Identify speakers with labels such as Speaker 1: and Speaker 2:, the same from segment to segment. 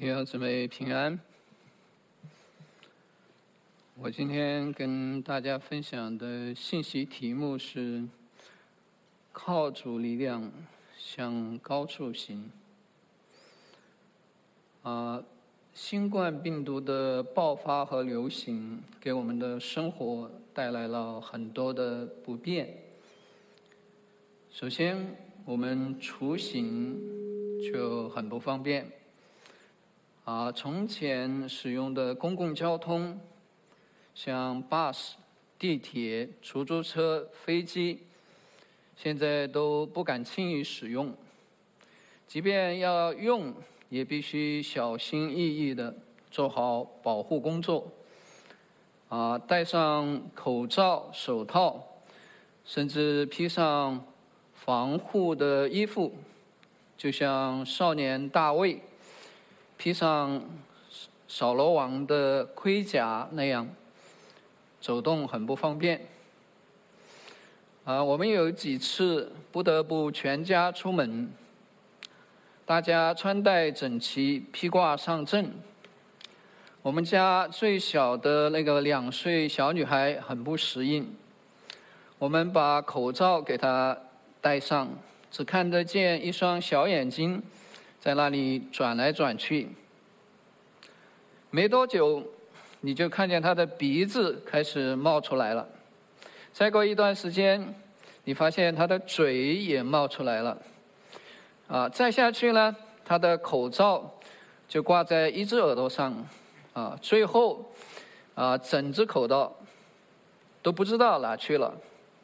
Speaker 1: 弟兄姊妹平安。我今天跟大家分享的信息题目是靠主力量向高处行。新冠病毒的爆发和流行给我们的生活带来了很多的不便。首先，我们出行就很不方便。从前使用的公共交通，像 bus、地铁、出租车、飞机，现在都不敢轻易使用。即便要用，也必须小心翼翼地做好保护工作。戴上口罩、手套，甚至披上防护的衣服，就像少年大卫披上扫罗王的盔甲那样，走动很不方便。我们有几次不得不全家出门，大家穿戴整齐，披挂上阵。我们家最小的那个2岁小女孩很不适应，我们把口罩给她戴上，只看得见一双小眼睛在那里转来转去。没多久，你就看见他的鼻子开始冒出来了。再过一段时间，你发现他的嘴也冒出来了。再下去呢，他的口罩就挂在一只耳朵上。最后，整只口罩都不知道哪去了。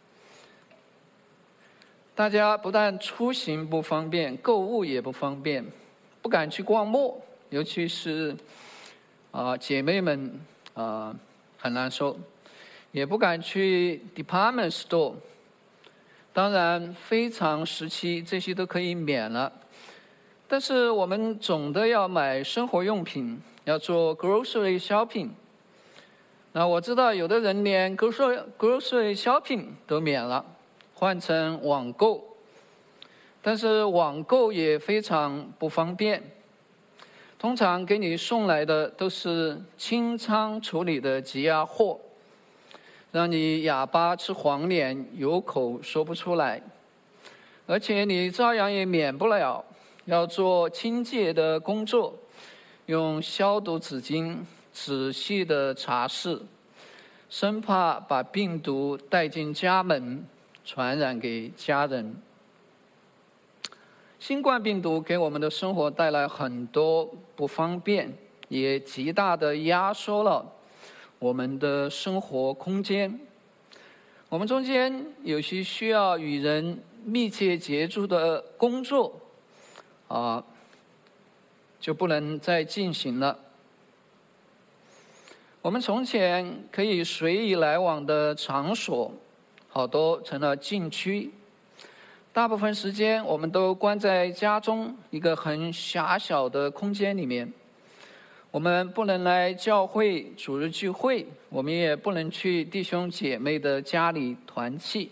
Speaker 1: 大家不但出行不方便，购物也不方便，不敢去逛陌，尤其是姐妹们很难受，也不敢去 department store。当然，非常时期这些都可以免了，但是我们总的要买生活用品，要做 grocery shopping。那我知道有的人连 grocery shopping 都免了，换成网购，但是网购也非常不方便。通常给你送来的都是清仓处理的积压货，让你哑巴吃黄连，有口说不出来。而且你照样也免不了要做清洁的工作，用消毒纸巾仔细的擦拭，生怕把病毒带进家门，传染给家人。新冠病毒给我们的生活带来很多不方便，也极大地压缩了我们的生活空间。我们中间有些需要与人密切接触的工作，就不能再进行了。我们从前可以随意来往的场所，好多成了禁区。大部分时间我们都关在家中一个很狭小的空间里面，我们不能来教会主日聚会，我们也不能去弟兄姐妹的家里团契。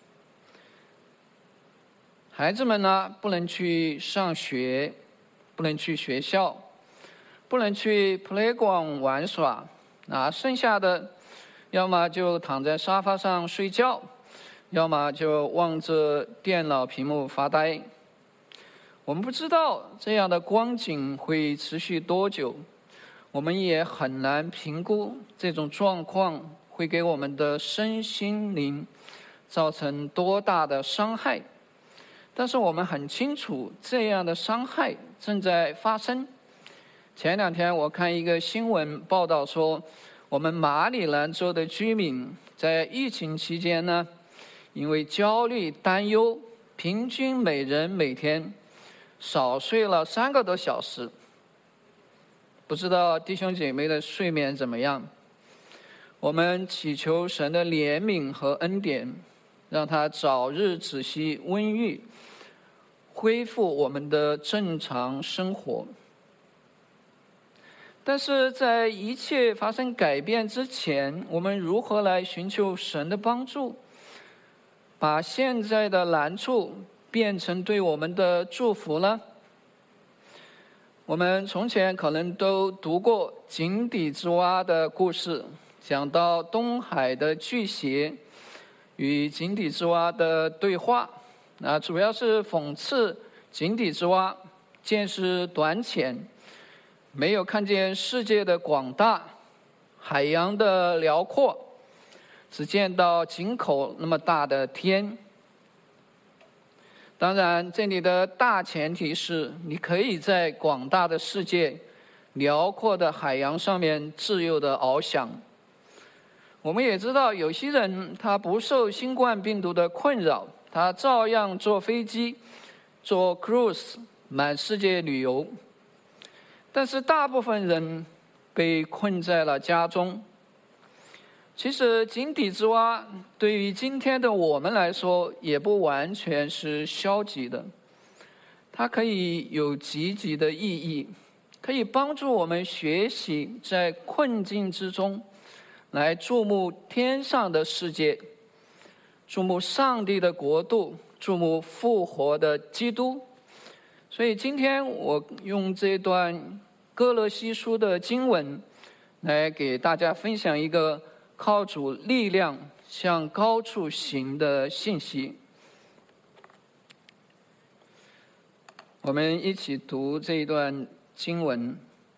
Speaker 1: 孩子们呢，不能去上学，不能去学校，不能去 playground 玩耍。剩下的要么就躺在沙发上睡觉，要么就望着电脑屏幕发呆。我们不知道这样的光景会持续多久，我们也很难评估这种状况会给我们的身心灵造成多大的伤害。但是我们很清楚，这样的伤害正在发生。前2天我看一个新闻报道说，我们马里兰州的居民在疫情期间呢，因为焦虑担忧，平均每人每天少睡了3个多小时。不知道弟兄姐妹的睡眠怎么样？我们祈求神的怜悯和恩典，让他早日止息瘟疫，恢复我们的正常生活。但是在一切发生改变之前，我们如何来寻求神的帮助，把现在的难处变成对我们的祝福呢？ 我们从前可能都读过井底之蛙的故事，讲到东海的巨蟹与井底之蛙的对话，主要是讽刺井底之蛙见识短浅，没有看见世界的广大，海洋的辽阔，只见到井口那么大的天。当然，这里的大前提是你可以在广大的世界、辽阔的海洋上面自由地翱翔。我们也知道，有些人他不受新冠病毒的困扰，他照样坐飞机、坐 cruise 满世界旅游。但是大部分人被困在了家中。其实井底之蛙对于今天的我们来说也不完全是消极的，它可以有积极的意义，可以帮助我们学习在困境之中来注目天上的世界，注目上帝的国度，注目复活的基督。所以今天我用这段歌罗西书的经文来给大家分享一个靠主力量向高处行的信息。我们一起读这一段经文，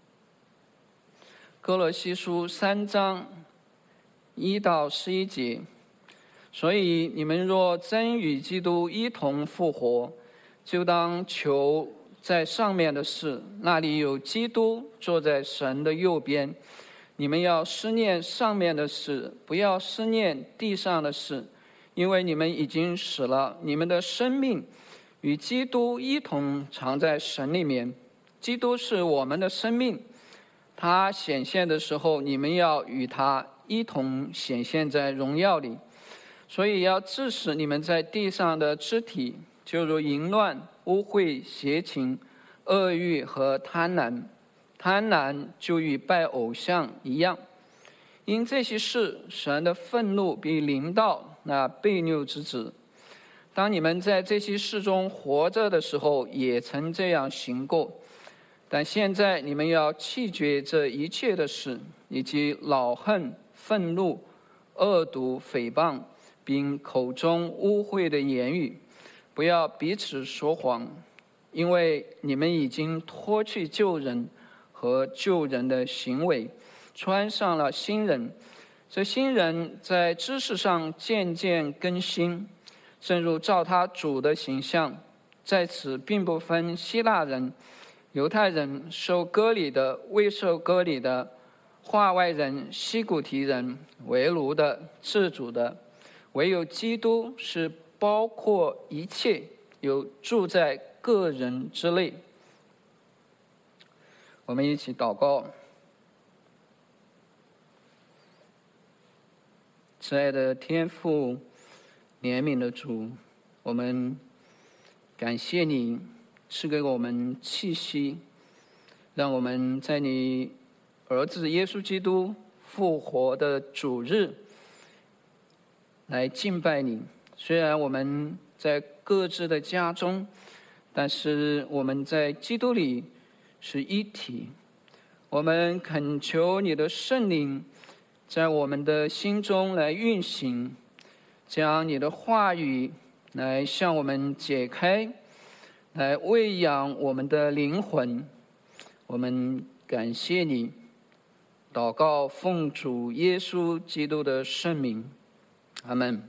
Speaker 1: 歌罗西书3章1到11节。所以你们若真与基督一同复活，就当求在上面的事，那里有基督坐在神的右边。你们要思念上面的事，不要思念地上的事，因为你们已经死了，你们的生命与基督一同藏在神里面。基督是我们的生命，他显现的时候，你们要与他一同显现在荣耀里。所以要治死你们在地上的肢体，就如淫乱、污秽、邪情、恶欲和贪婪。贪婪就与拜偶像一样，因这些事，神的愤怒必临到那悖逆之子。当你们在这些事中活着的时候，也曾这样行过。但现在你们要弃绝这一切的事，以及恼恨、愤怒、恶毒、诽谤，并口中污秽的言语，不要彼此说谎，因为你们已经脱去旧人和旧人的行为，穿上了新人。这新人在知识上渐渐更新，正如照他主的形象。在此并不分希腊人、犹太人、受割礼的、未受割礼的、化外人、西古提人、为奴的、自主的，唯有基督是包括一切，有住在个人之内。我们一起祷告。慈爱的天父，怜悯的主，我们感谢你赐给我们气息，让我们在你儿子耶稣基督复活的主日来敬拜你。虽然我们在各自的家中，但是我们在基督里是一体。我们恳求你的圣灵在我们的心中来运行，将你的话语来向我们解开，来喂养我们的灵魂。我们感谢你，祷告奉主耶稣基督的圣名，阿们。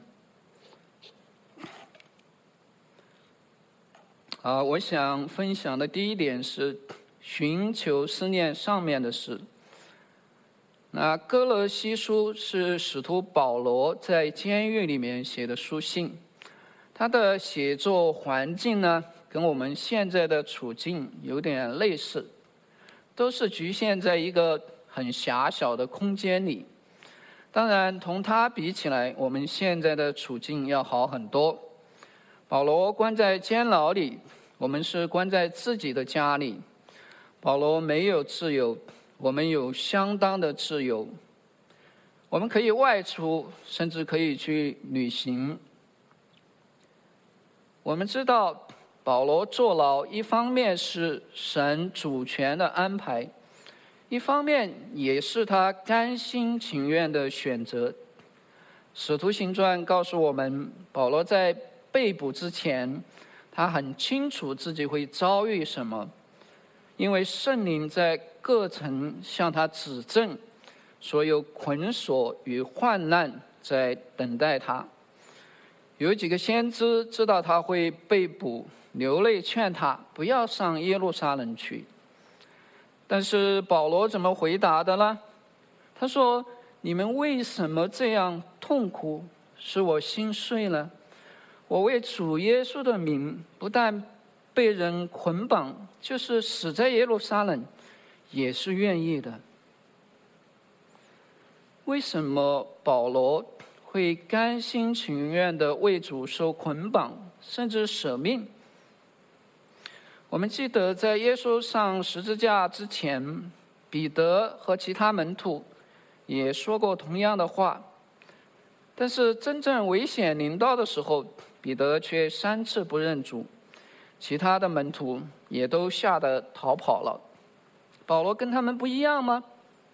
Speaker 1: 我想分享的第一点是寻求思念上面的事。那歌罗西书是使徒保罗在监狱里面写的书信，他的写作环境呢，跟我们现在的处境有点类似，都是局限在一个很狭小的空间里。当然，同他比起来，我们现在的处境要好很多。保罗关在监牢里，我们是关在自己的家里。保罗没有自由，我们有相当的自由。我们可以外出，甚至可以去旅行。我们知道， 保罗坐牢，一方面是神主权的安排，一方面也是他甘心情愿的选择。使徒行传告诉我们，保罗在被捕之前，他很清楚自己会遭遇什么，因为圣灵在各层向他指证所有捆锁与患难在等待他。有几个先知知道他会被捕，流泪劝他不要上耶路撒冷去。但是保罗怎么回答的呢？他说：你们为什么这样痛苦，使我心碎呢？我为主耶稣的名，不但被人捆绑，就是死在耶路撒冷，也是愿意的。为什么保罗会甘心情愿地为主受捆绑，甚至舍命？我们记得在耶稣上十字架之前，彼得和其他门徒也说过同样的话，但是真正危险临到的时候，彼得却3次不认主，其他的门徒也都吓得逃跑了。保罗跟他们不一样吗？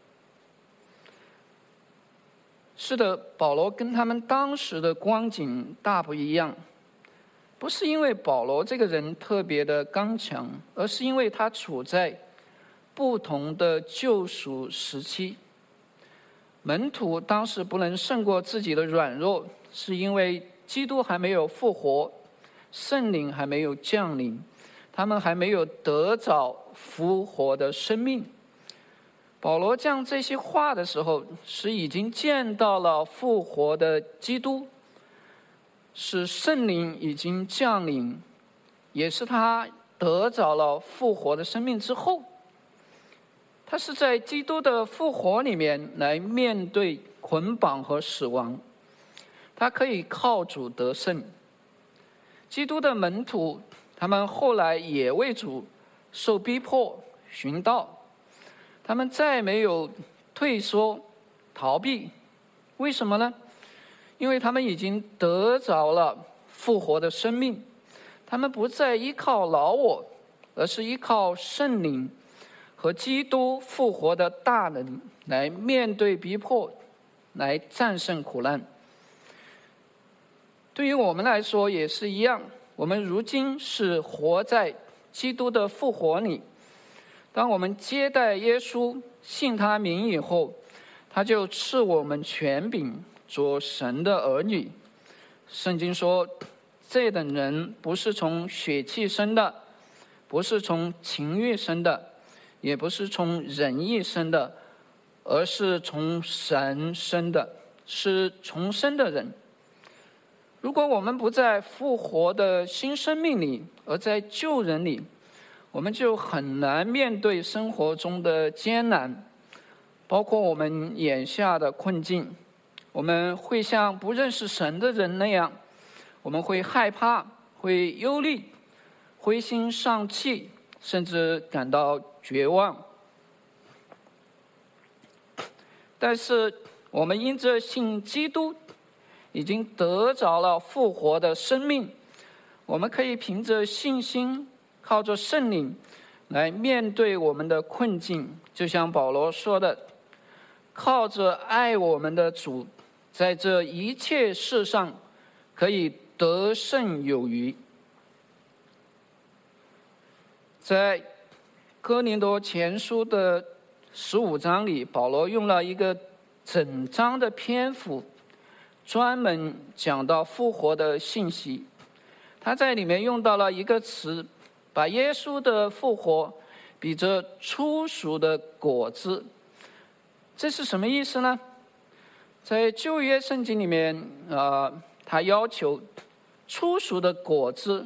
Speaker 1: 是的，保罗跟他们当时的光景大不一样，不是因为保罗这个人特别的刚强，而是因为他处在不同的救赎时期。门徒当时不能胜过自己的软弱，是因为基督还没有复活，圣灵还没有降临，他们还没有得着复活的生命。保罗讲这些话的时候，是已经见到了复活的基督，是圣灵已经降临，也是他得着了复活的生命之后，他是在基督的复活里面来面对捆绑和死亡，他可以靠主得胜。基督的门徒，他们后来也为主受逼迫、殉道，他们再没有退缩、逃避，为什么呢？因为他们已经得着了复活的生命，他们不再依靠老我，而是依靠圣灵和基督复活的大能来面对逼迫，来战胜苦难。对于我们来说也是一样，我们如今是活在基督的复活里。当我们接待耶稣、信他名以后，他就赐我们权柄，做神的儿女。圣经说，这等人不是从血气生的，不是从情欲生的，也不是从人意生的，而是从神生的，是重生的人。如果我们不在复活的新生命里，而在旧人里，我们就很难面对生活中的艰难，包括我们眼下的困境。我们会像不认识神的人那样，我们会害怕，会忧虑，灰心丧气，甚至感到绝望。但是我们因着信基督，已经得着了复活的生命，我们可以凭着信心，靠着圣灵来面对我们的困境。就像保罗说的，靠着爱我们的主，在这一切事上可以得胜有余。在哥林多前书的15章里，保罗用了一个整章的篇幅专门讲到复活的信息。他在里面用到了一个词，把耶稣的复活比作初熟的果子。这是什么意思呢？在旧约圣经里面，他要求初熟的果子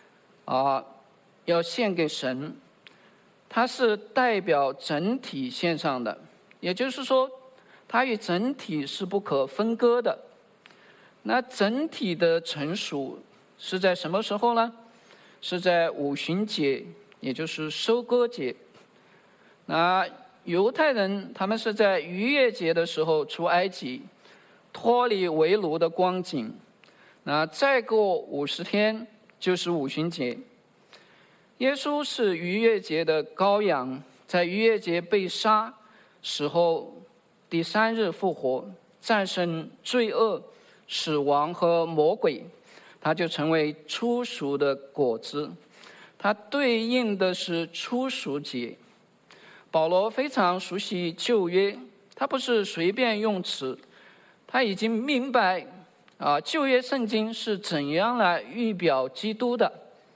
Speaker 1: 要献给神，它是代表整体献上的，也就是说，它与整体是不可分割的。那整体的成熟是在什么时候呢？是在五旬节，也就是收割节。那犹太人他们是在逾越节的时候出埃及，脱离为奴的光景。那再过50天就是五旬节， 耶稣是逾越节的羔羊，在逾越节被杀，死后第3日复活，战胜罪恶、死亡和魔鬼，他就成为初熟的果子。它对应的是初熟节。保罗非常熟悉旧约，他不是随便用词，他已经明白旧约圣经是怎样来预表基督的。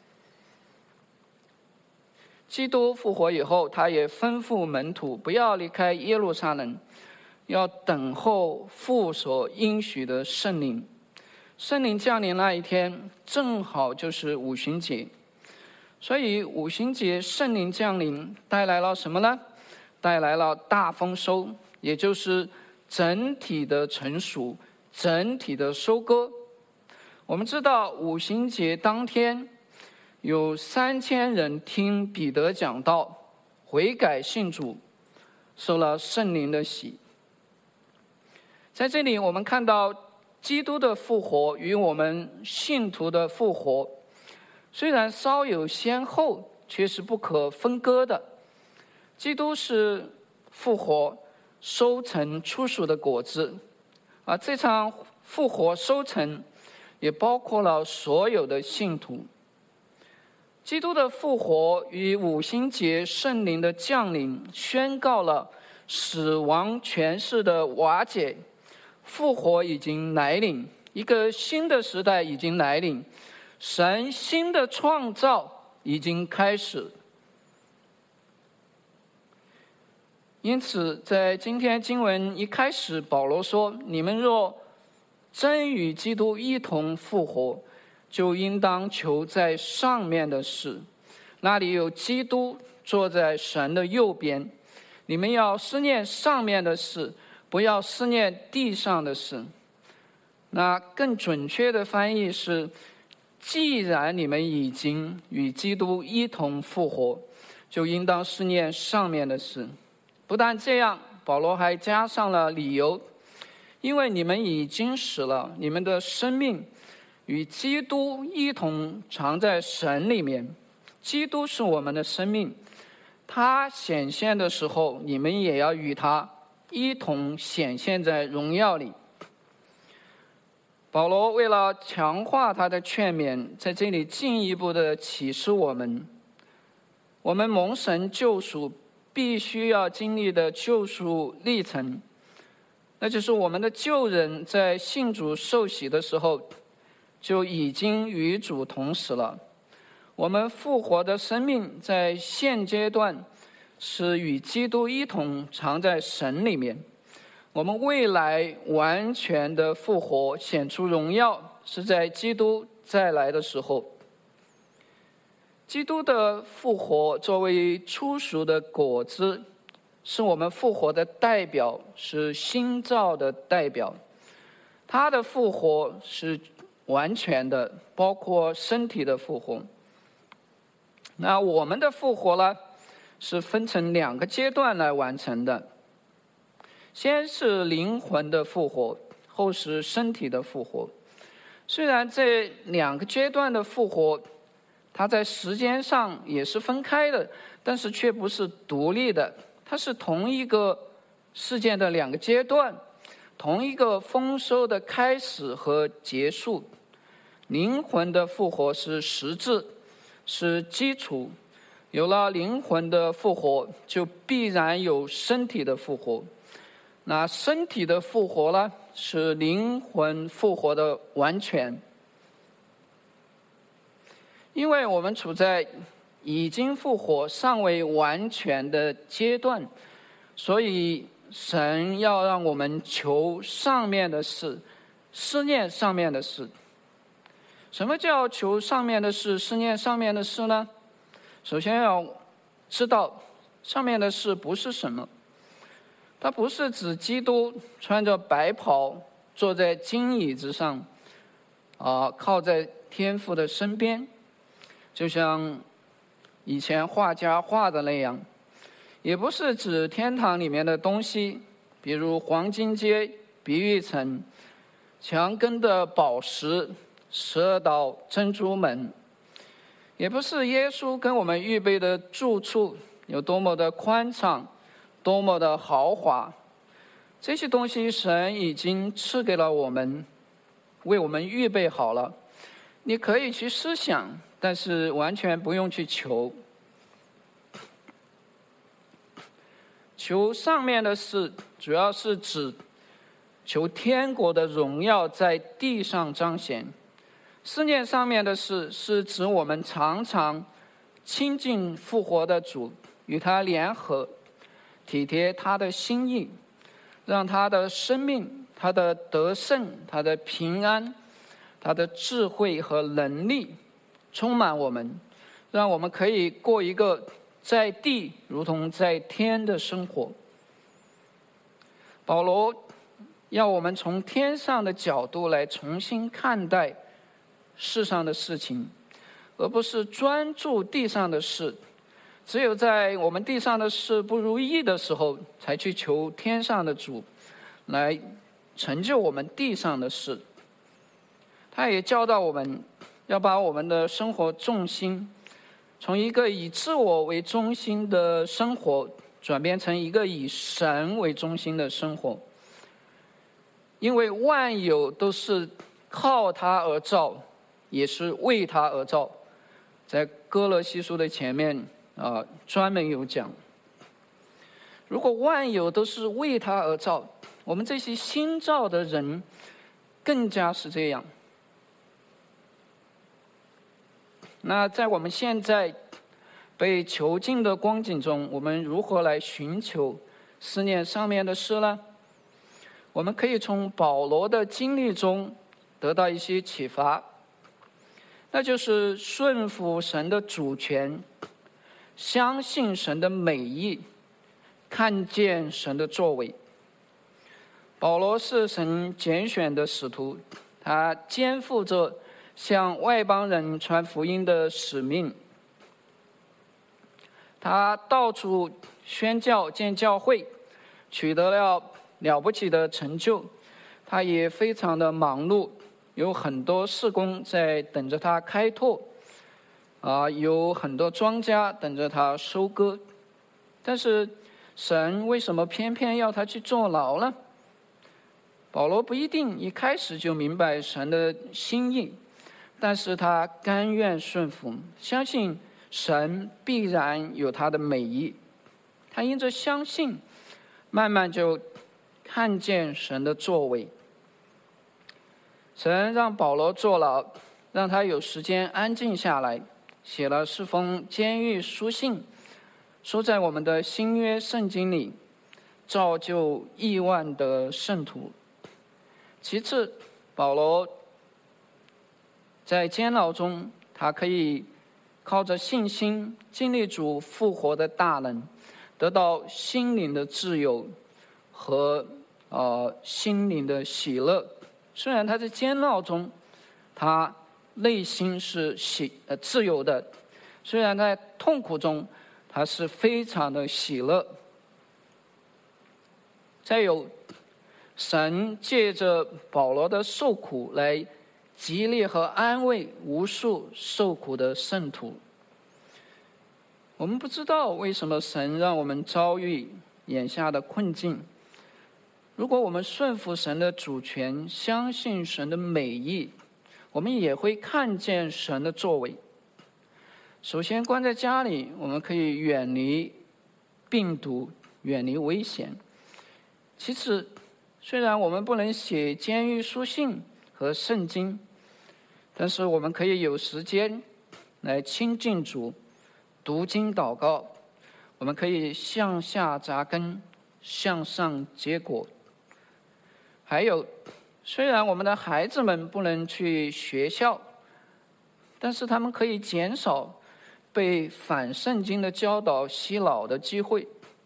Speaker 1: 基督复活以后，他也吩咐门徒不要离开耶路撒冷，要等候父所应许的圣灵。圣灵降临那一天，正好就是五旬节。所以五旬节圣灵降临带来了什么呢？带来了大丰收，也就是整体的成熟，整体的收割。我们知道五旬节当天有3000人听彼得讲道，悔改信主，受了圣灵的洗。在这里我们看到基督的复活与我们信徒的复活虽然稍有先后，却是不可分割的。基督是复活收成初熟的果子，这场复活收成也包括了所有的信徒。基督的复活与五旬节圣灵的降临，宣告了死亡权势的瓦解，复活已经来临，一个新的时代已经来临，神新的创造已经开始。因此在今天经文一开始，保罗说，你们若真与基督一同复活，就应当求在上面的事，那里有基督坐在神的右边。你们要思念上面的事，不要思念地上的事。那更准确的翻译是，既然你们已经与基督一同复活，就应当思念上面的事。不但这样，保罗还加上了理由，因为你们已经死了，你们的生命与基督一同藏在神里面。基督是我们的生命，他显现的时候，你们也要与他一同显现在荣耀里。保罗为了强化他的劝勉，在这里进一步的启示我们蒙神救赎必须要经历的救赎历程，那就是我们的旧人在信主受洗的时候就已经与主同死了。我们复活的生命在现阶段是与基督一同藏在神里面。我们未来完全的复活显出荣耀，是在基督再来的时候。基督的复活作为初熟的果子，是我们复活的代表，是新造的代表。他的复活是完全的，包括身体的复活。那我们的复活呢，是分成2个阶段来完成的。先是灵魂的复活，后是身体的复活。虽然这2个阶段的复活它在时间上也是分开的，但是却不是独立的，它是同一个事件的2个阶段，同一个丰收的开始和结束。灵魂的复活是实质，是基础，有了灵魂的复活，就必然有身体的复活。那身体的复活呢，是灵魂复活的完全。因为我们处在已经复活尚未完全的阶段，所以神要让我们求上面的事，思念上面的事。什么叫求上面的事，思念上面的事呢？首先要知道上面的事不是什么，它不是指基督穿着白袍坐在金椅子上，靠在天父的身边，就像以前画家画的那样。也不是指天堂里面的东西，比如黄金街、碧玉城、墙根的宝石、12道珍珠门。 也不是耶稣跟我们预备的住处有多么的宽敞，多么的豪华。这些东西神已经赐给了我们，为我们预备好了。你可以去思想，但是完全不用去求。求上面的事，主要是指求天国的荣耀在地上彰显。思念上面的事，是指我们常常亲近复活的主，与他联合，体贴他的心意，让他的生命、他的得胜、他的平安、他的智慧和能力充满我们，让我们可以过一个在地如同在天的生活。保罗要我们从天上的角度来重新看待世上的事情，而不是专注地上的事。只有在我们地上的事不如意的时候，才去求天上的主来成就我们地上的事。他也教导我们要把我们的生活重心从一个以自我为中心的生活转变成一个以神为中心的生活，因为万有都是靠他而造，也是为他而造。在哥罗西书的前面专门有讲，如果万有都是为他而造，我们这些新造的人更加是这样。那在我们现在被囚禁的光景中，我们如何来寻求思念上面的事呢？我们可以从保罗的经历中得到一些启发，那就是顺服神的主权，相信神的美意，看见神的作为。保罗是神拣选的使徒，他肩负着向外邦人传福音的使命，他到处宣教建教会，取得了了不起的成就。他也非常的忙碌，有很多事工在等着他开拓，有很多庄稼等着他收割。但是神为什么偏偏要他去坐牢呢？保罗不一定一开始就明白神的心意，但是他甘愿顺服，相信神必然有他的美意。他因着相信，慢慢就看见神的作为。神让保罗坐牢，让他有时间安静下来，写了4封监狱书信，收在我们的新约圣经里，造就亿万的圣徒。其次，保罗在监牢中，他可以靠着信心经历主复活的大能，得到心灵的自由和心灵的喜乐。虽然他在监牢中，他内心是自由的；虽然在痛苦中，他是非常的喜乐。再有，神借着保罗的受苦来激励和安慰无数受苦的圣徒。我们不知道为什么神让我们遭遇眼下的困境。如果我们顺服神的主权，相信神的美意，我们也会看见神的作为。首先，关在家里，我们可以远离病毒，远离危险。其次，虽然我们不能写监狱书信和圣经，但是我们可以有时间来亲近主，读经祷告。我们可以向下扎根，向上结果。还有，虽然我们的孩子们不能去学校，但是他们可以减少被反圣经的教导洗脑的机会。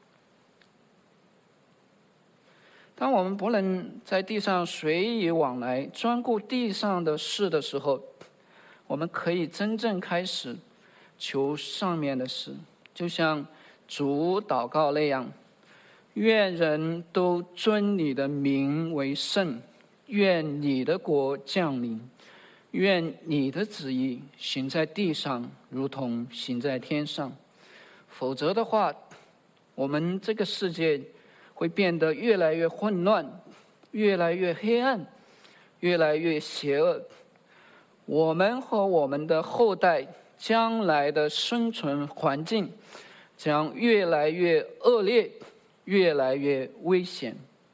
Speaker 1: 当我们不能在地上随意往来，专顾地上的事的时候，我们可以真正开始求上面的事，就像主祷告那样，愿人都尊你的名为圣，愿你的国降临， 愿你的旨意行在地上，如同行在天上。否则的话，我们这个世界会变得越来越混乱，越来越黑暗，越来越邪恶。我们和我们的后代将来的生存环境将越来越恶劣，越来越危险。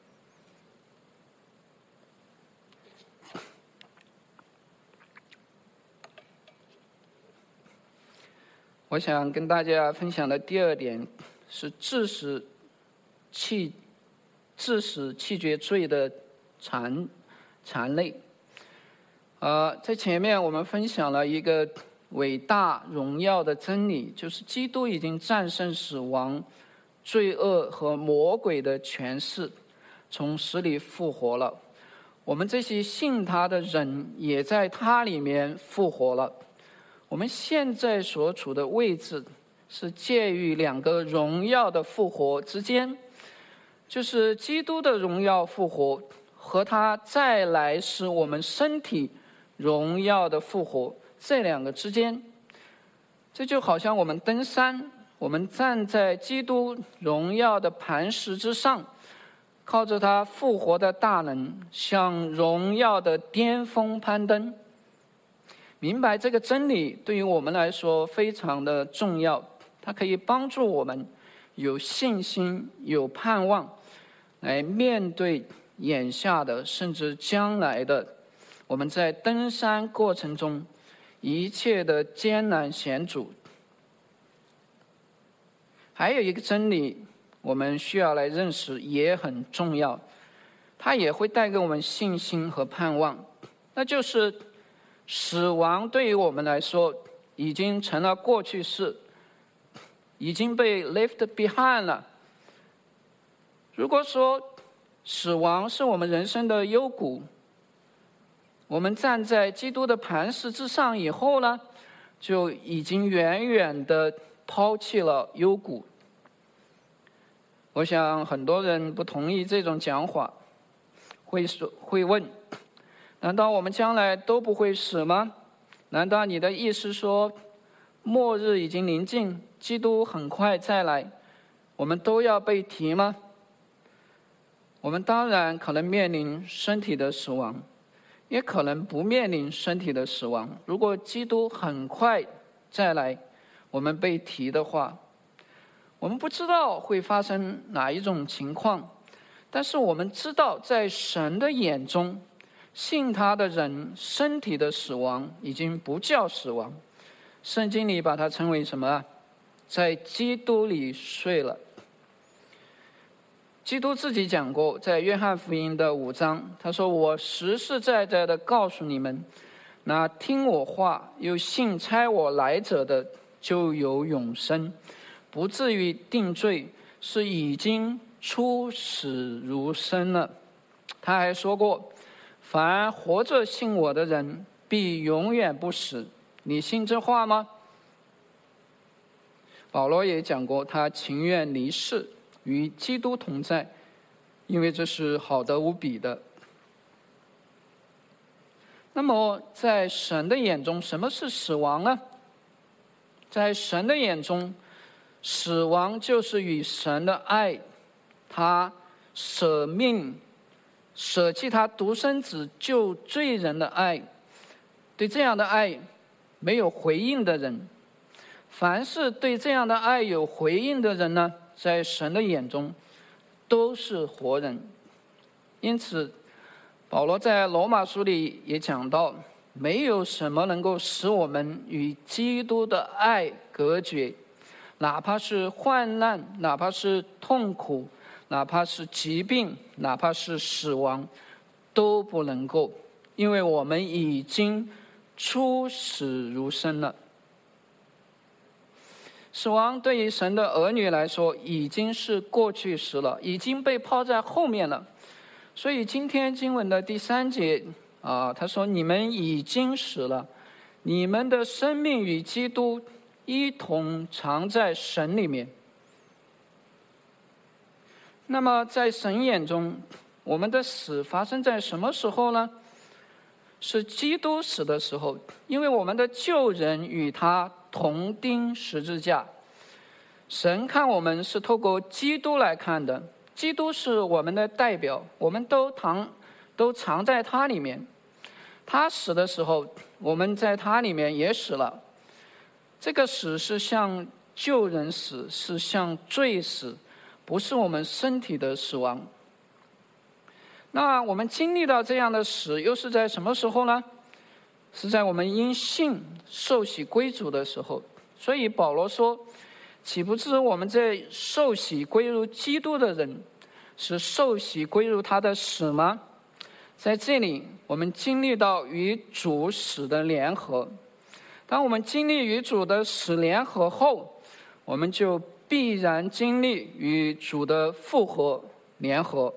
Speaker 1: 我想跟大家分享的第二点是致使气绝罪的残类。在前面我们分享了一个伟大荣耀的真理，就是基督已经战胜死亡、罪恶和魔鬼的权势，从死里复活了。我们这些信他的人也在他里面复活了。我们现在所处的位置是介于两个荣耀的复活之间，就是基督的荣耀复活和他再来使我们身体荣耀的复活这两个之间。这就好像我们登山，我们站在基督荣耀的磐石之上，靠着他复活的大能向荣耀的巅峰攀登。明白这个真理对于我们来说非常的重要，它可以帮助我们有信心、有盼望，来面对眼下的甚至将来的我们在登山过程中一切的艰难险阻。还有一个真理我们需要来认识，也很重要，它也会带给我们信心和盼望，那就是死亡对于我们来说已经成了过去式，已经被 left behind 了。如果说死亡是我们人生的幽谷，我们站在基督的磐石之上以后呢，就已经远远地抛弃了幽谷。我想很多人不同意这种讲法，会问，难道我们将来都不会死吗？难道你的意思说末日已经临近，基督很快再来，我们都要被提吗？我们当然可能面临身体的死亡，也可能不面临身体的死亡。如果基督很快再来，我们被提的话，我们不知道会发生哪一种情况，但是我们知道在神的眼中，信他的人身体的死亡已经不叫死亡，圣经里把它称为什么？在基督里睡了。基督自己讲过，在约翰福音的5章，他说，我实实在在的告诉你们，那听我话又信差我来者的就有永生，不至于定罪，是已经出死如生了。他还说过，凡活着信我的人必永远不死，你信这话吗？保罗也讲过，他情愿离世与基督同在，因为这是好得无比的。那么在神的眼中，什么是死亡呢？在神的眼中，死亡就是与神的爱，他舍命舍弃他独生子救罪人的爱，对这样的爱没有回应的人，凡是对这样的爱有回应的人呢，在神的眼中都是活人。因此保罗在罗马书里也讲到，没有什么能够使我们与基督的爱隔绝，哪怕是患难，哪怕是痛苦，哪怕是疾病，哪怕是死亡，都不能够，因为我们已经出死如生了。死亡对于神的儿女来说已经是过去时了，已经被抛在后面了。所以今天经文的第3节他说，你们已经死了，你们的生命与基督一同藏在神里面。那么在神眼中，我们的死发生在什么时候呢？ 是基督死的时候，因为我们的旧人与他同钉十字架。神看我们是透过基督来看的，基督是我们的代表，我们都藏在他里面。他死的时候，我们在他里面也死了。这个死是向旧人死，是向罪死，不是我们身体的死亡。那我们经历到这样的死，又是在什么时候呢？是在我们因信受洗归主的时候。所以保罗说，岂不知我们这受洗归入基督的人，是受洗归入他的死吗？在这里，我们经历到与主死的联合。当我们经历与主的死联合后，我们就必然经历与主的复活联合。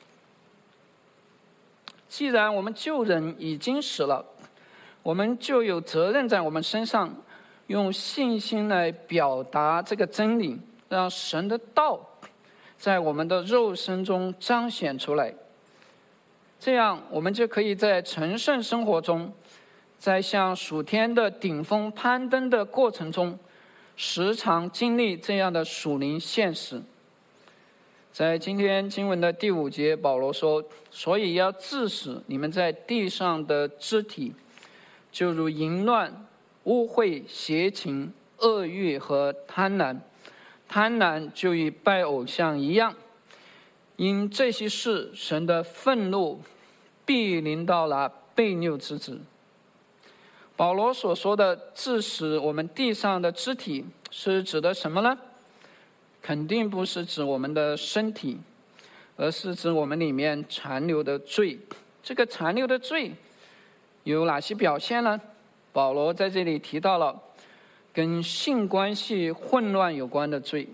Speaker 1: 既然我们旧人已经死了，我们就有责任在我们身上，用信心来表达这个真理，让神的道在我们的肉身中彰显出来。这样，我们就可以在成圣生活中，在向属天的顶峰攀登的过程中，时常经历这样的属灵现实。在今天经文的第5节，保罗说：所以要治死你们在地上的肢体，就如淫乱、污秽、邪情、恶欲和贪婪。贪婪就与拜偶像一样。因这些事，神的愤怒必临到了悖逆之子。保罗所说的治死我们地上的肢体，是指的什么呢？肯定不是指我们的身体，而是指我们里面残留的罪。这个残留的罪有哪些表现呢？保罗在这里提到了跟性关系混乱有关的罪。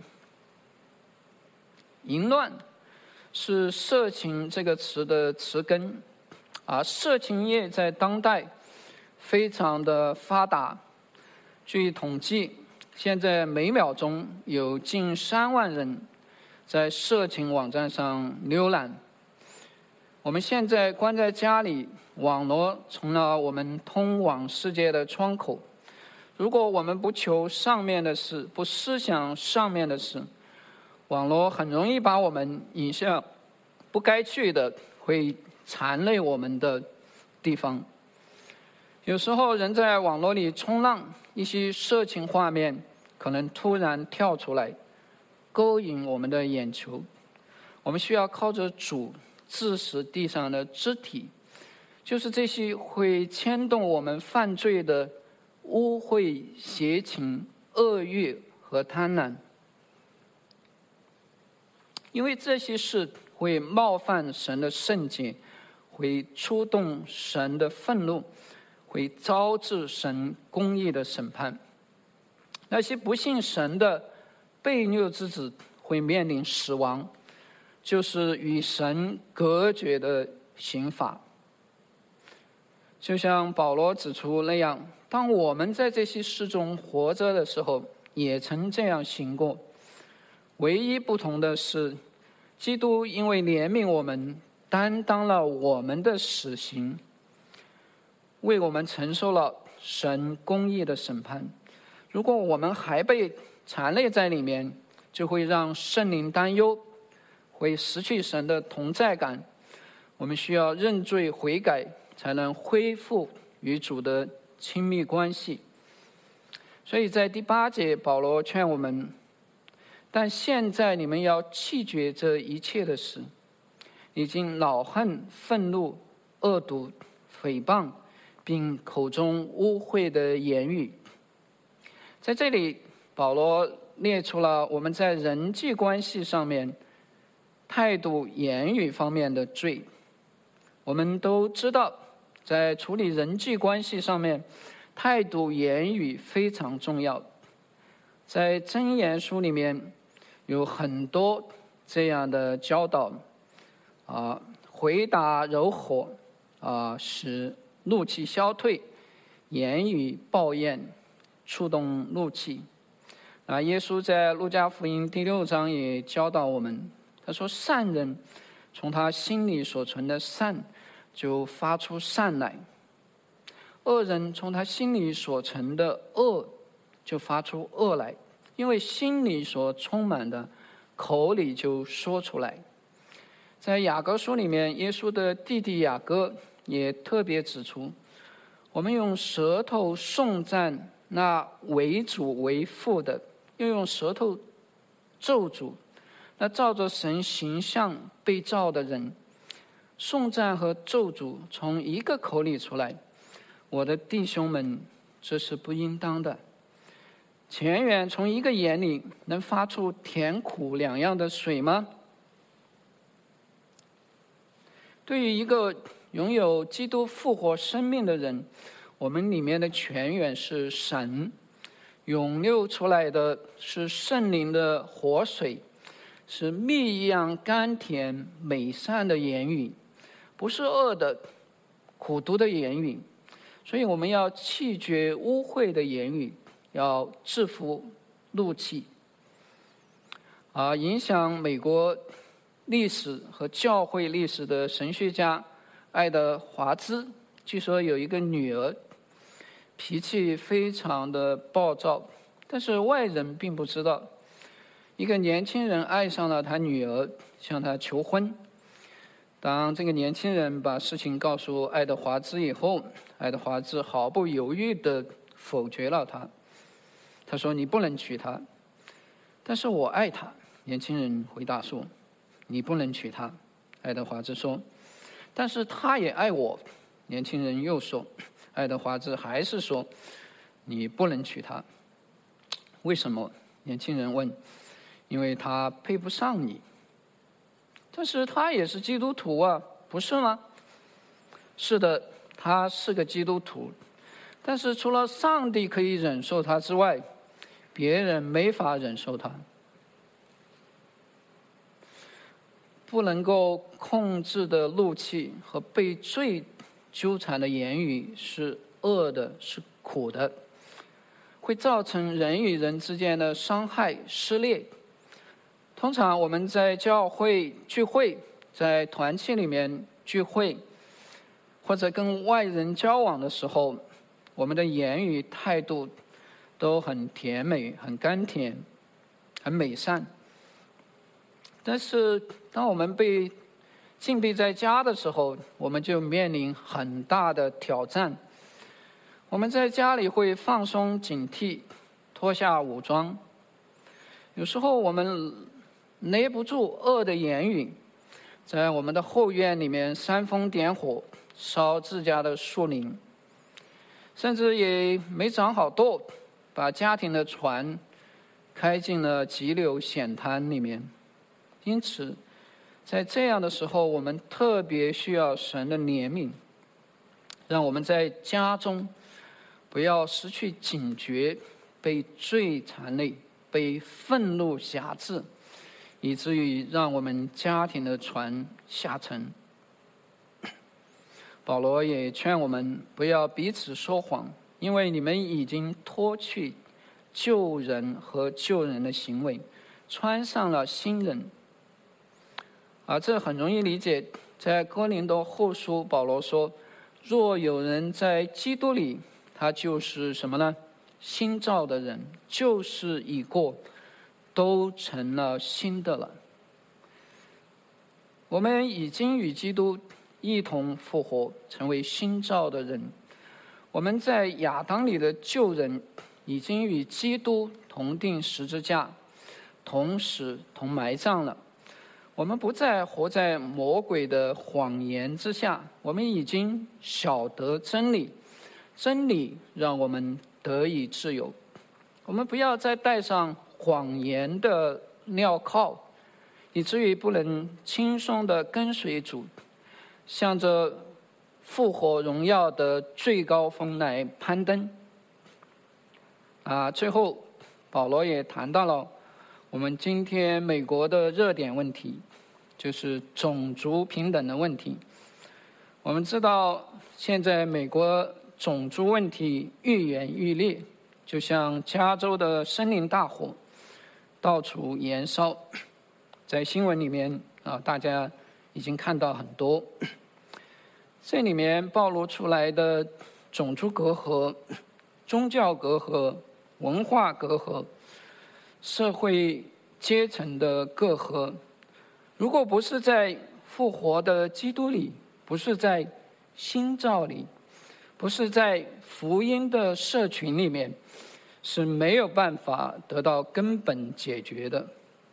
Speaker 1: 淫乱是色情这个词的词根，而色情业在当代非常的发达。据统计，现在每秒钟有近3万人在色情网站上浏览。我们现在关在家里，网络成了我们通往世界的窗口。如果我们不求上面的事，不思想上面的事，网络很容易把我们引向不该去的，会残累我们的地方。有时候人在网络里冲浪，一些色情画面可能突然跳出来，勾引我们的眼球。我们需要靠着主治死地上的肢体，就是这些会牵动我们犯罪的污秽、邪情、恶欲和贪婪。因为这些事会冒犯神的圣洁，会触动神的愤怒，会招致神公义的审判。那些不信神的悖逆之子会面临死亡，就是与神隔绝的刑罚。就像保罗指出那样，当我们在这些事中活着的时候，也曾这样行过。唯一不同的是，基督因为怜悯我们，担当了我们的死刑，为我们承受了神公义的审判。如果我们还被缠累在里面，就会让圣灵担忧，会失去神的同在感。我们需要认罪悔改，才能恢复与主的亲密关系。所以在第8节，保罗劝我们：但现在你们要弃绝这一切的事，已经恼恨、愤怒、恶毒、诽谤，并口中污秽的言语。在这里，保罗列出了我们在人际关系上面态度、言语方面的罪。我们都知道，在处理人际关系上面，态度、言语非常重要。在箴言书里面有很多这样的教导，回答柔和，使怒气消退，言语暴厌，触动怒气。耶稣在路加福音第6章也教导我们，他说：善人从他心里所存的善就发出善来， 恶人从他心里所成的恶就发出恶来，因为心里所充满的，口里就说出来。在雅各书里面，耶稣的弟弟雅各也特别指出，我们用舌头颂赞那为主为父的，又用舌头咒诅那照着神形象被造的人。颂赞和咒诅从一个口里出来，我的弟兄们，这是不应当的。泉源从一个眼里能发出甜苦两样的水吗？对于一个拥有基督复活生命的人，我们里面的泉源是神，涌流出来的是圣灵的活水，是蜜一样甘甜美善的言语，不是恶的苦毒的言语。所以我们要弃绝污秽的言语，要制服怒气。影响美国历史和教会历史的神学家爱德华兹，据说有一个女儿，脾气非常的暴躁，但是外人并不知道。一个年轻人爱上了他女儿，向他求婚。当这个年轻人把事情告诉爱德华兹以后，爱德华兹毫不犹豫地否决了他。他说：“你不能娶她。”但是我爱她。年轻人回答说：“你不能娶她。”爱德华兹说：“但是她也爱我。”年轻人又说：“爱德华兹还是说你不能娶她。”为什么？年轻人问。因为她配不上你。但是她也是基督徒啊，不是吗？是的，她是个基督徒，但是除了上帝可以忍受她之外，别人没法忍受她。不能够控制的怒气和被罪纠缠的言语是恶的，是苦的，会造成人与人之间的伤害撕裂。通常我们在教会聚会，在团契里面聚会，或者跟外人交往的时候，我们的言语态度都很甜美，很甘甜，很美善。但是当我们被禁闭在家的时候，我们就面临很大的挑战。我们在家里会放松警惕，脱下武装。有时候我们勒不住恶的言语，在我们的后院里面煽风点火，烧自家的树林，甚至也没长好舵，把家庭的船开进了急流险滩里面。因此在这样的时候，我们特别需要神的怜悯，让我们在家中不要失去警觉，被罪缠累，被愤怒辖制，以至于让我们家庭的船下沉。保罗也劝我们不要彼此说谎，因为你们已经脱去旧人和旧人的行为，穿上了新人。这很容易理解。在哥林多后书，保罗说：“若有人在基督里，他就是什么呢？新造的人，旧事已过，都成了新的了。”我们已经与基督一同复活，成为新造的人。我们在亚当里的旧人已经与基督同钉十字架，同死同埋葬了。我们不再活在魔鬼的谎言之下，我们已经晓得真理，真理让我们得以自由。我们不要再带上谎言的镣铐，以至于不能轻松地跟随主，向着复活荣耀的最高峰来攀登。最后保罗也谈到了我们今天美国的热点问题，就是种族平等的问题。我们知道现在美国种族问题愈演愈烈，就像加州的森林大火到处燃烧，在新闻里面大家已经看到很多。这里面暴露出来的种族隔阂、宗教隔阂、文化隔阂、社会阶层的隔阂。如果不是在复活的基督里，不是在新造里，不是在福音的社群里面，是没有办法得到根本解决的。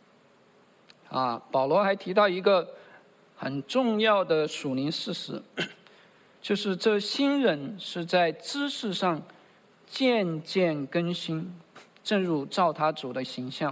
Speaker 1: 保罗还提到一个很重要的属灵事实，就是这新人是在知识上渐渐更新，正如照他主的形象。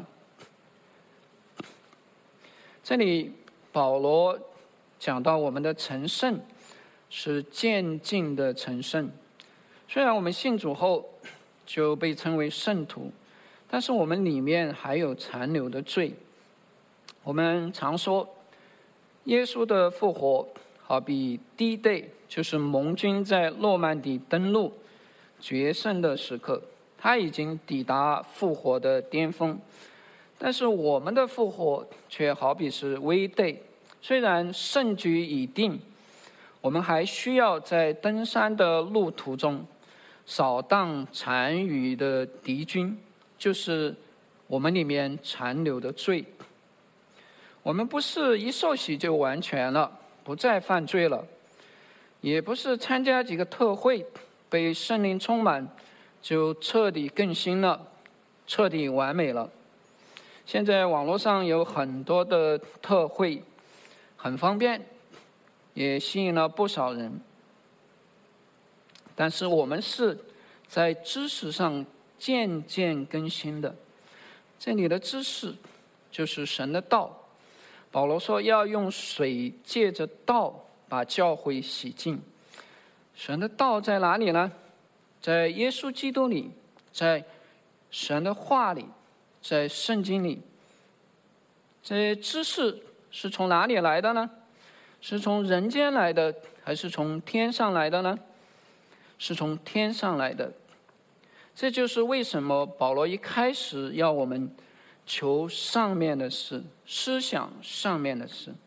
Speaker 1: 这里保罗讲到我们的成圣是渐进的成圣。虽然我们信主后就被称为圣徒，但是我们里面还有残留的罪。我们常说耶稣的复活好比D-Day，就是盟军在诺曼底登陆决胜的时刻，他已经抵达复活的巅峰。但是我们的复活却好比是V-Day，虽然胜局已定，我们还需要在登山的路途中扫荡残余的敌军，就是我们里面残留的罪。我们不是一受洗就完全了，不再犯罪了，也不是参加几个特会被圣灵充满就彻底更新了，彻底完美了。现在网络上有很多的特会，很方便，也吸引了不少人。但是我们是在知识上渐渐更新的。这里的知识就是神的道。保罗说要用水借着道把教会洗净。神的道在哪里呢？在耶稣基督里，在神的话里，在圣经里。这些知识是从哪里来的呢？是从人间来的，还是从天上来的呢？是从天上来的。这就是为什么保罗一开始要我们求上面的事，思想上面的事。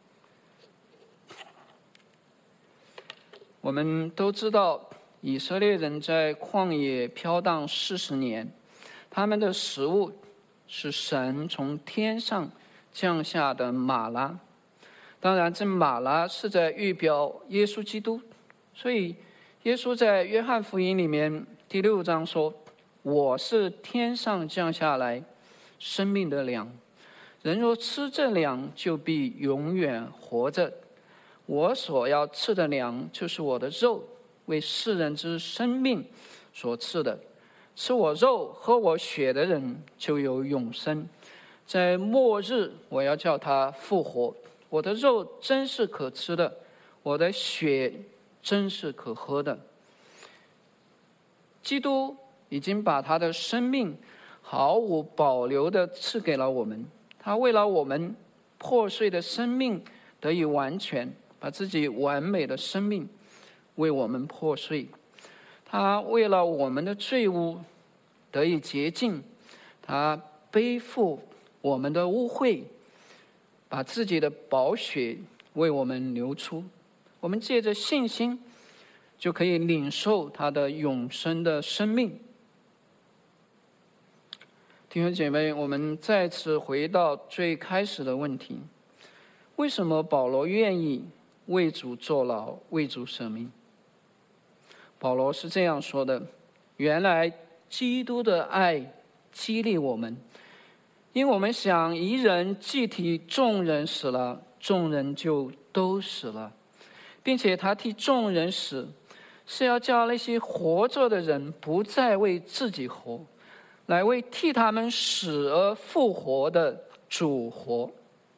Speaker 1: 我们都知道以色列人在旷野飘荡40年，他们的食物是神从天上降下的玛拉。当然这玛拉是在预表耶稣基督，所以耶稣在约翰福音里面第6章说，我是天上降下来生命的粮，人若吃这粮就必永远活着。我所要吃的粮就是我的肉，为世人之生命所赐的。吃我肉喝我血的人就有永生，在末日我要叫他复活。我的肉真是可吃的，我的血真是可喝的。基督已经把他的生命毫无保留地赐给了我们，他为了我们破碎的生命得以完全，把自己完美的生命为我们破碎。他为了我们的罪污得以洁净，他背负我们的污秽，把自己的宝血为我们流出。我们借着信心就可以领受他的永生的生命。弟兄姐妹，我们再次回到最开始的问题，为什么保罗愿意为主坐牢，为主舍命？保罗是这样说的，原来基督的爱激励我们，因为我们想一人既替众人死了，众人就都死了，并且他替众人死，是要叫那些活着的人不再为自己活，来为替他们死而复活的主活。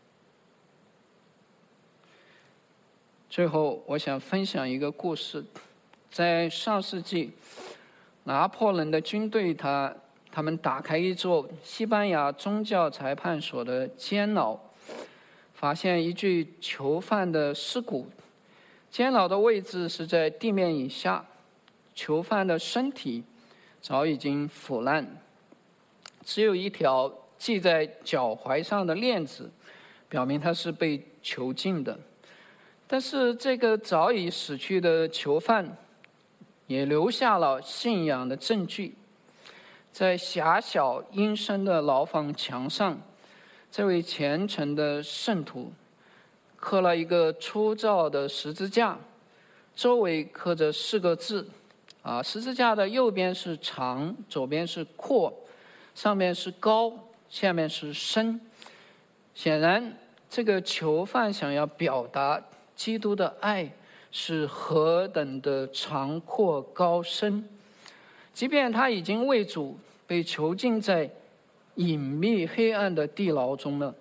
Speaker 1: 最后我想分享一个故事，在上世纪拿破仑的军队他们打开一座西班牙宗教裁判所的监牢，发现一具囚犯的尸骨。监牢的位置是在地面以下，囚犯的身体早已经腐烂，只有一条系在脚踝上的链子表明他是被囚禁的。但是这个早已死去的囚犯也留下了信仰的证据。在狭小阴森的牢房墙上，这位虔诚的圣徒刻了一个粗糙的十字架，周围刻着4个字。十字架的右边是长，左边是阔，上面是高，下面是深。显然，这个囚犯想要表达基督的爱是何等的长阔高深。即便他已经为主被囚禁在隐秘黑暗的地牢中了。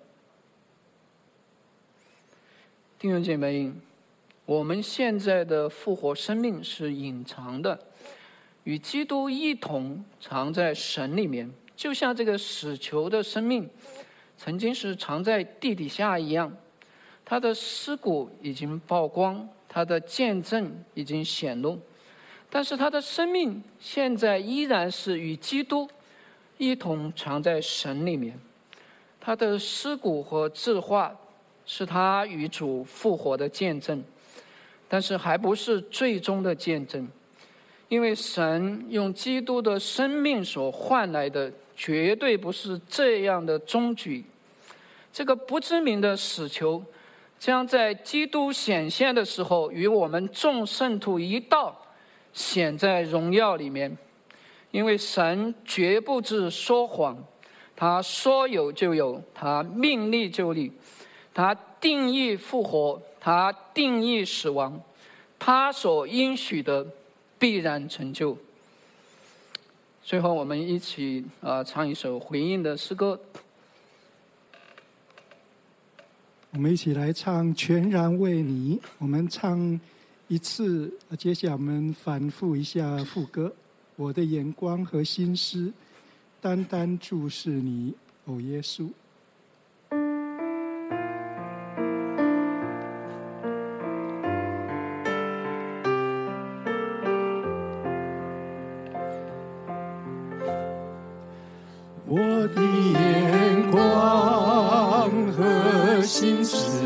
Speaker 1: 弟兄姐妹，我们现在的复活生命是隐藏的，与基督一同藏在神里面，就像这个死囚的生命曾经是藏在地底下一样。他的尸骨已经曝光，他的见证已经显露，但是他的生命现在依然是与基督一同藏在神里面。他的尸骨和质化是他与主复活的见证，但是还不是最终的见证，因为神用基督的生命所换来的绝对不是这样的终局。这个不知名的死囚将在基督显现的时候与我们众圣徒一道显在荣耀里面。因为神绝不致说谎，他说有就有，他命立就立，他定义复活，他定义死亡，他所应许的必然成就。最后我们一起唱一首回应的诗歌。
Speaker 2: 我们一起来唱《全然为你》，我们唱一次，接下来我们反复一下副歌。我的眼光和心思单单注视你，哦耶稣。我的眼光和心思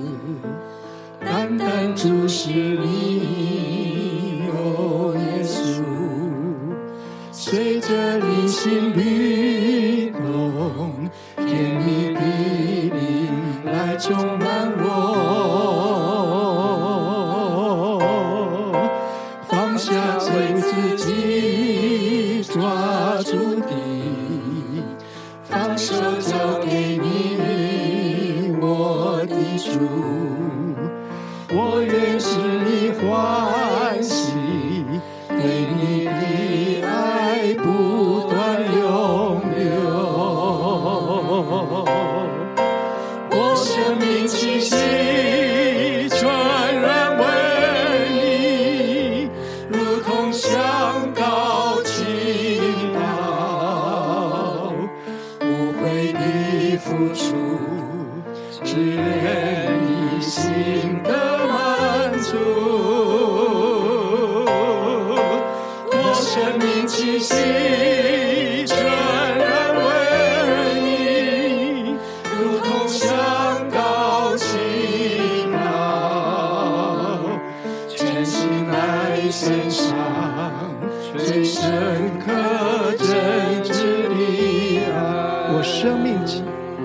Speaker 2: 单单注视你，哦耶稣。随着你心律动，甜蜜的灵来充满我，放下为自己抓住的，放手交给你，我的主，我愿使你欢喜，对你的爱不断永留。我生命气息全然为你，如同香膏倾倒，无悔的付出，只愿你心的满足。生命气息全然为你，如同香膏倾倒，全心来献上最深刻真挚的爱。我生命气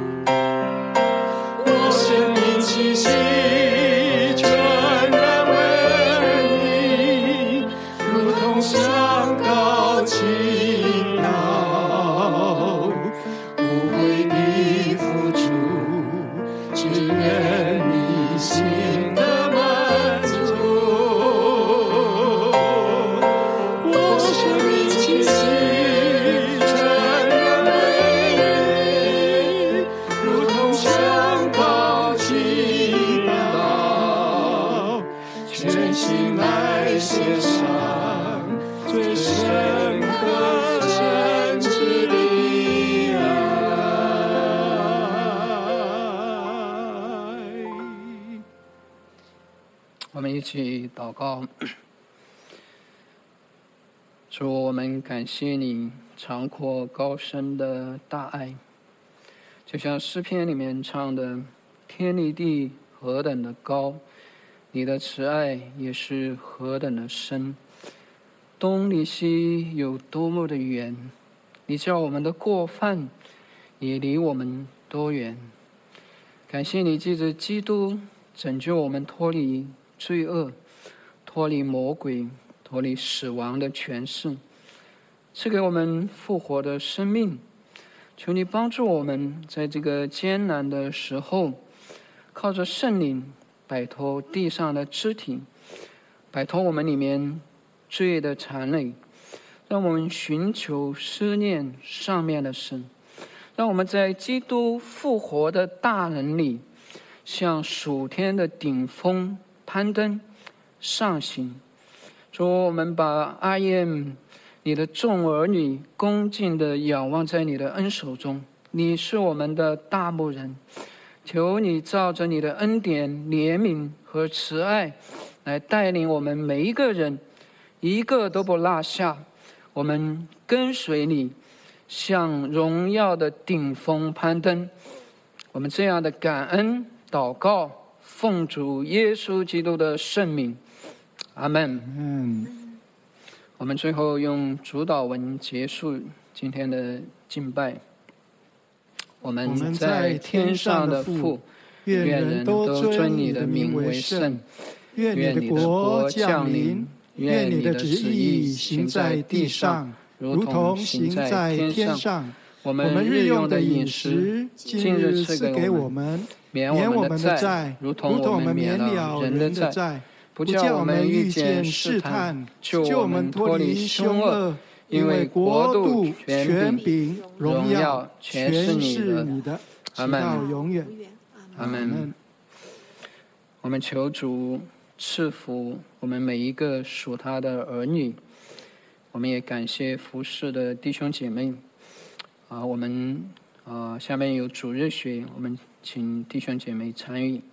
Speaker 2: 息全然为你，如同香倾倒，无悔的付出，只愿你心的满足。我生命气息全然为你，如同香膏倾倒，全心来献上最深刻真挚的爱。
Speaker 1: 我们一起祷告。主，我们感谢你长阔高深的大爱，就像诗篇里面唱的，天离地何等的高，你的慈爱也是何等的深。 东离西有多么的远，你叫我们的过犯也离我们多远。感谢你借着基督拯救我们脱离罪恶，脱离魔鬼，脱离死亡的权势，赐给我们复活的生命。求你帮助我们在这个艰难的时候，靠着圣灵摆脱地上的肢体，摆脱我们里面罪的缠累，让我们寻求思念上面的事，让我们在基督复活的大能里，向属天的顶峰攀登上行。主，我们把阿燕你的众儿女恭敬地仰望在你的恩手中，你是我们的大牧人，求你照着你的恩典、怜悯和慈爱来带领我们每一个人，一个都不落下。我们跟随你向荣耀的顶峰攀登。我们这样的感恩祷告，奉主耶稣基督的圣名，阿们。我们最后用主祷文结束今天的敬拜。我们在天上的父，愿人都尊你的名为圣。愿你的国降临，愿你的旨意行在地上，如同行在天上。我们日用的饮食，近日赐给我们，免我们的债，如同我们免了人的债。不叫我们遇见试探，救我们脱离凶恶。因为国度、权柄、荣耀，全是你的，直到永远。阿们。我们求主赐福我们每一个属他的儿女。我们也感谢服侍的弟兄姐妹。我们下面有主日学，我们请弟兄姐妹参与。